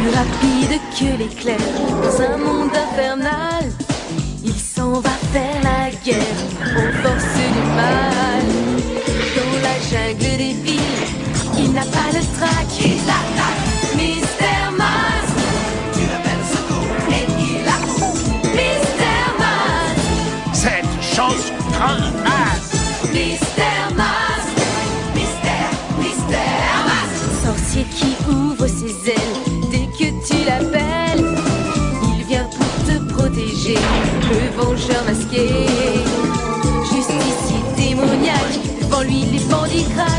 Plus rapide que l'éclair, dans un monde infernal, il s'en va faire la guerre aux forces du mal. Dans la jungle des villes, il n'a pas le trac, il attaque. Mystère Mas, il appelle au secours et il accourt. Mystère Mas, Cette chose crevasse. Mystère Mas, Mystère Mas. Sorcier qui ouvre ses ailes dès que tu l'appelles, il vient pour te protéger, le vengeur masqué. Justicier démoniaque, devant lui les bandits craquent.